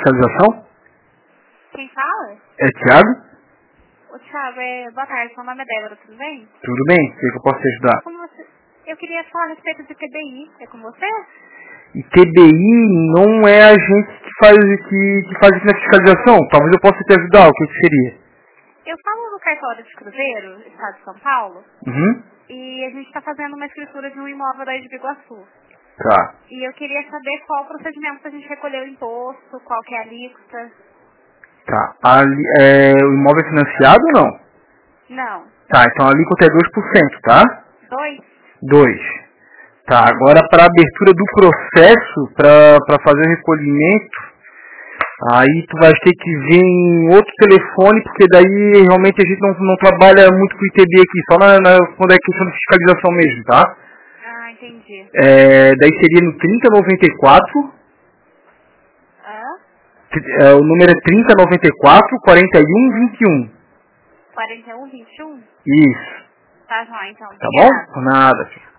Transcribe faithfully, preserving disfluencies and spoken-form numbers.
fiscalização? Quem fala? É Thiago? Ô, Thiago, é... boa tarde, meu nome é Débora, tudo bem? Tudo bem? O que eu posso te ajudar? Como você... Eu queria falar a respeito de T B I, é com você? E T B I não é a gente que faz, que, que faz aqui na fiscalização. Talvez eu possa te ajudar. O que, que seria? Eu falo no cartório de Cruzeiro, estado de São Paulo, Uhum. e a gente está fazendo uma escritura de um imóvel da Ibiguaçu. Tá. E eu queria saber qual o procedimento para a gente recolher o imposto, qual que é a alíquota. Tá. Ali, é, o imóvel é financiado ou não? Não. Tá, então a alíquota é dois por cento, tá? Dois? dois. Tá, agora para a abertura do processo, para fazer o recolhimento, aí tu vai ter que vir em outro telefone, porque daí realmente a gente não, não trabalha muito com I T B aqui, só na, na, quando é questão de fiscalização mesmo, tá? Ah, entendi. É, daí seria no trinta noventa e quatro, Hã? é, o número é trinta noventa e quatro, quarenta e um, vinte e um. quarenta e um, vinte e um? Isso, Tá, João, então. tá bom? Obrigada. Por nada.